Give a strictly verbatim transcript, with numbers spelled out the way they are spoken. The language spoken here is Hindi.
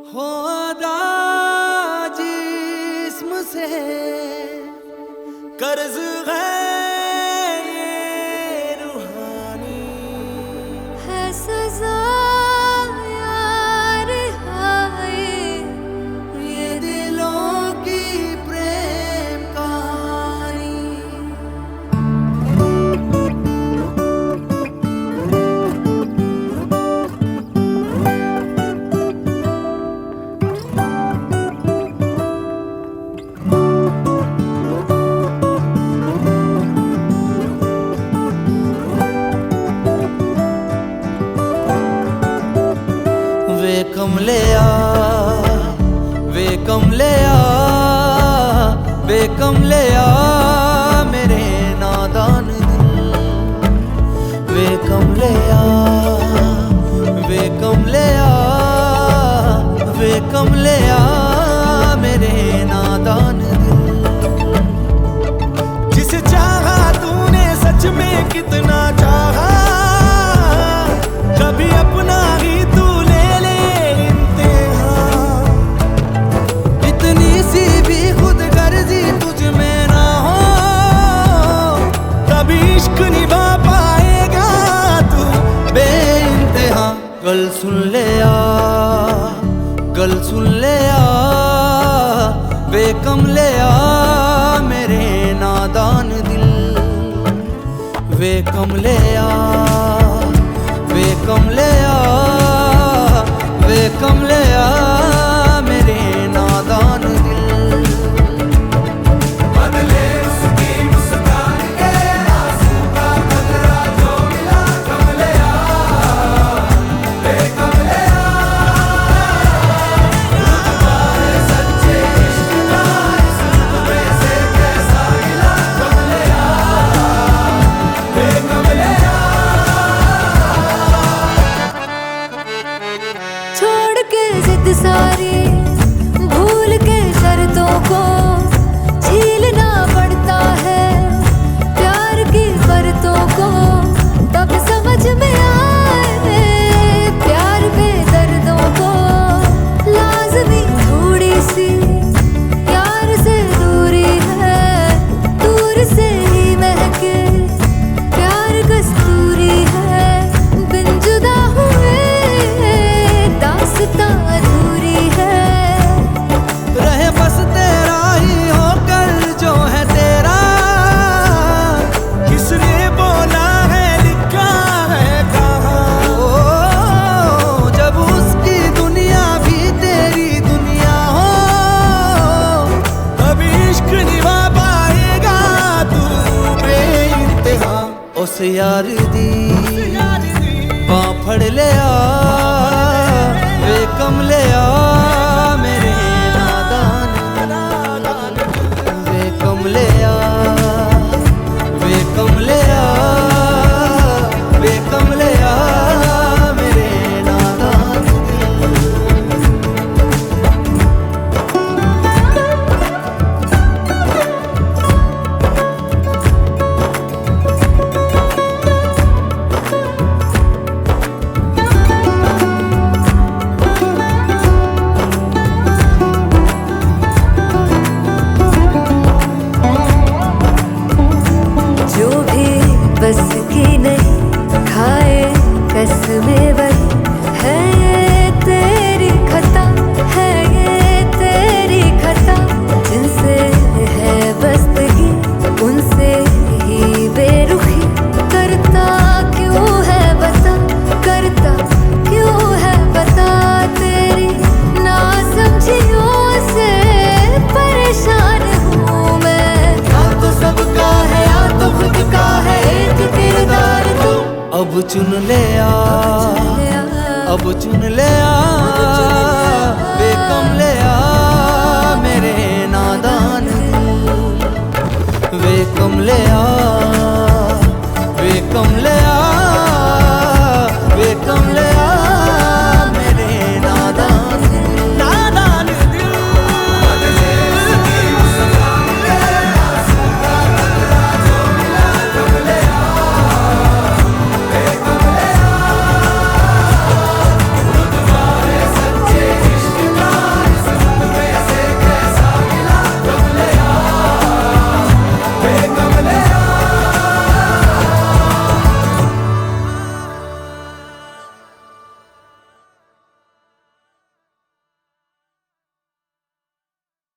खुदा जिस्म से कर्ज है ये रूहानी है सजा यार हाय ये दिलों की प्रेम कहानी। वे कमलिया वे कमलिया वे कमलिया मेरे नादान दिल। वे कमलिया वे कमलिया वे कमलिया मेरे नादान दिल। जिसे चाहा तूने सच में कितना चाहा, कभी अपना ही तू गल सुन ले आ गल सुन ले आ वे कमलिया मेरे नादान दिल। वे कमलिया वे कमलिया वे कमलिया मेरे नादान दिल। सारी भूल के शर्तों को झीलना पड़ता है, प्यार की परतों को तब समझ में आए प्यार के दर्दों को। लाज़मी थोड़ी सी यार से दूरी है, दूर से ही महके प्यार कस्तूरी है। बिन जुदा हुए दास्तां उस यार दी बां फड़ लिया वे कमलिया मेरे नादान। वे कमलिया वे कमलिया वे कमलिया मेरे नादान। बस की नहीं खाए कसमें वही है, ये तेरी खता है ये तेरी खता। जिनसे है बस्तगी उनसे ही बेरुखी, करता क्यों है बता करता क्यों है बता। तेरी नासमझियों से परेशान हूँ मैं, या तो सबका है या तो खुद का है किरदार तू। अब चुन ले आ अब चुन ले आ वे कमलिया मेरे नादान। वे कमलिया वे कमलिया